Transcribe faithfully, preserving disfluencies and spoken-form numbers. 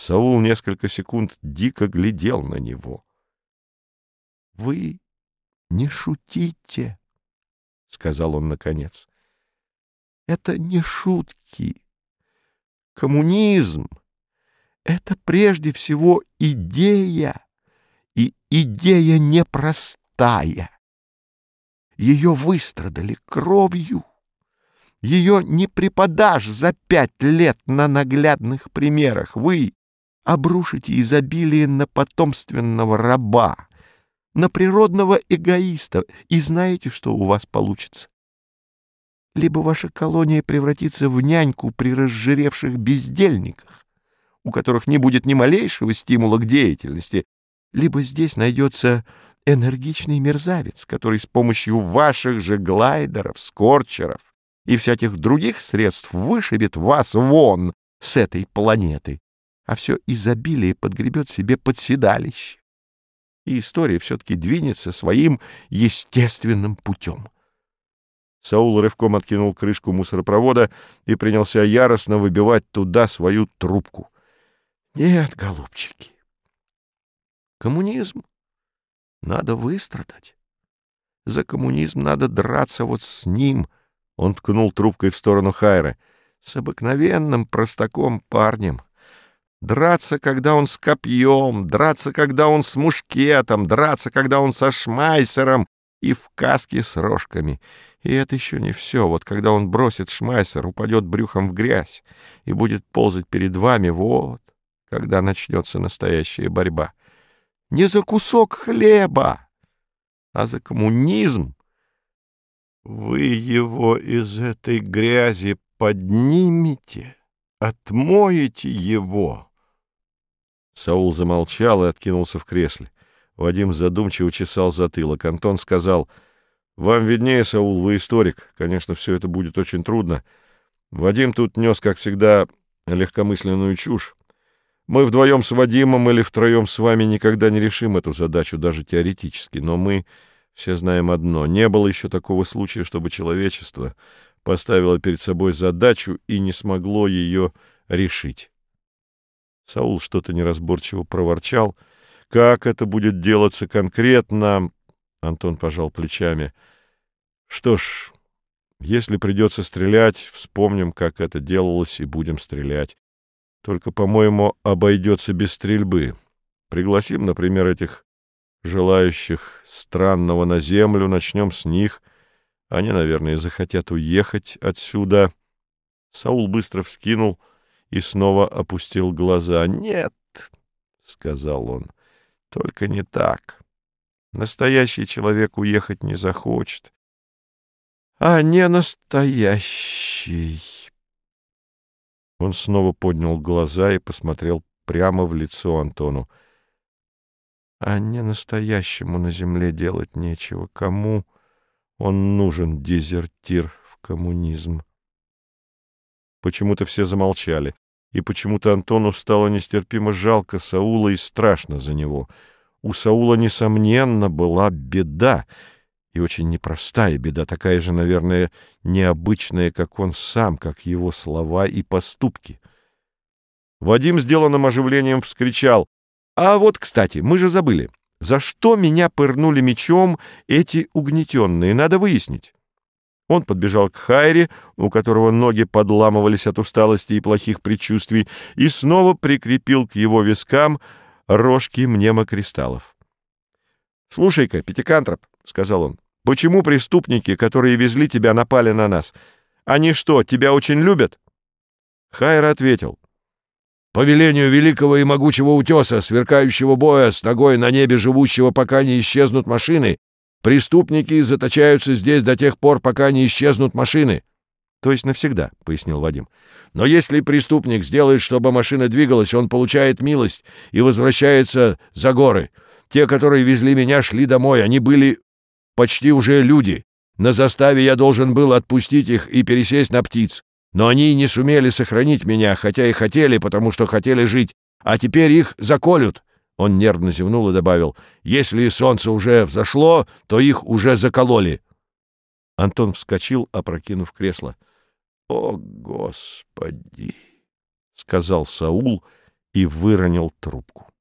Саул несколько секунд дико глядел на него. — Вы не шутите, — сказал он наконец. — Это не шутки. Коммунизм — это прежде всего идея, и идея непростая. Ее выстрадали кровью. Ее не преподашь за пять лет на наглядных примерах. Вы обрушите изобилие на потомственного раба, на природного эгоиста, и знаете, что у вас получится? Либо ваша колония превратится в няньку при разжиревших бездельниках, у которых не будет ни малейшего стимула к деятельности, либо здесь найдется энергичный мерзавец, который с помощью ваших же глайдеров, скорчеров и всяких других средств вышибет вас вон с этой планеты, а все изобилие подгребет себе подседалище. И история все-таки двинется своим естественным путем. Саул рывком откинул крышку мусоропровода и принялся яростно выбивать туда свою трубку. Нет, голубчики, коммунизм надо выстрадать. За коммунизм надо драться вот с ним. Он ткнул трубкой в сторону Хайра. С обыкновенным простаком парнем. Драться, когда он с копьем, драться, когда он с мушкетом, драться, когда он со шмайсером и в каске с рожками. И это еще не все. Вот когда он бросит шмайсер, упадет брюхом в грязь и будет ползать перед вами, вот когда начнется настоящая борьба. Не за кусок хлеба, а за коммунизм. Вы его из этой грязи поднимете, отмоете его. Саул замолчал и откинулся в кресле. Вадим задумчиво чесал затылок. Антон сказал: — Вам виднее, Саул, вы историк. Конечно, все это будет очень трудно. Вадим тут нес, как всегда, легкомысленную чушь. Мы вдвоем с Вадимом или втроем с вами никогда не решим эту задачу, даже теоретически. Но мы все знаем одно. Не было еще такого случая, чтобы человечество поставило перед собой задачу и не смогло ее решить. Саул что-то неразборчиво проворчал. Как это будет делаться конкретно? Антон пожал плечами. Что ж, если придется стрелять, вспомним, как это делалось, и будем стрелять. Только, по-моему, обойдется без стрельбы. Пригласим, например, этих желающих странного на землю, начнем с них. Они, наверное, захотят уехать отсюда. Саул быстро вскинул и снова опустил глаза. — Нет, — сказал он, — только не так. Настоящий человек уехать не захочет. А не настоящий. Он снова поднял глаза и посмотрел прямо в лицо Антону. А не настоящему на земле делать нечего. Кому он нужен, дезертир в коммунизм? Почему-то все замолчали, и почему-то Антону стало нестерпимо жалко Саула и страшно за него. У Саула, несомненно, была беда, и очень непростая беда, такая же, наверное, необычная, как он сам, как его слова и поступки. Вадим, сделанным оживлением, вскричал: — А вот, кстати, мы же забыли. За что меня пырнули мечом эти угнетенные? Надо выяснить. Он подбежал к Хайре, у которого ноги подламывались от усталости и плохих предчувствий, и снова прикрепил к его вискам рожки мнемокристаллов. — Слушай-ка, Пятикантроп, — сказал он, — почему преступники, которые везли тебя, напали на нас? Они что, тебя очень любят? Хайра ответил: — По велению великого и могучего утеса, сверкающего боя, с ногой на небе живущего, пока не исчезнут машины, преступники заточаются здесь до тех пор, пока не исчезнут машины. — То есть навсегда, — пояснил Вадим. — Но если преступник сделает, чтобы машина двигалась, он получает милость и возвращается за горы. Те, которые везли меня, шли домой. Они были почти уже люди. На заставе я должен был отпустить их и пересесть на птиц. Но они не сумели сохранить меня, хотя и хотели, потому что хотели жить. А теперь их заколют. Он нервно зевнул и добавил: если солнце уже взошло, то их уже закололи. Антон вскочил, опрокинув кресло. — О, Господи! — сказал Саул и выронил трубку.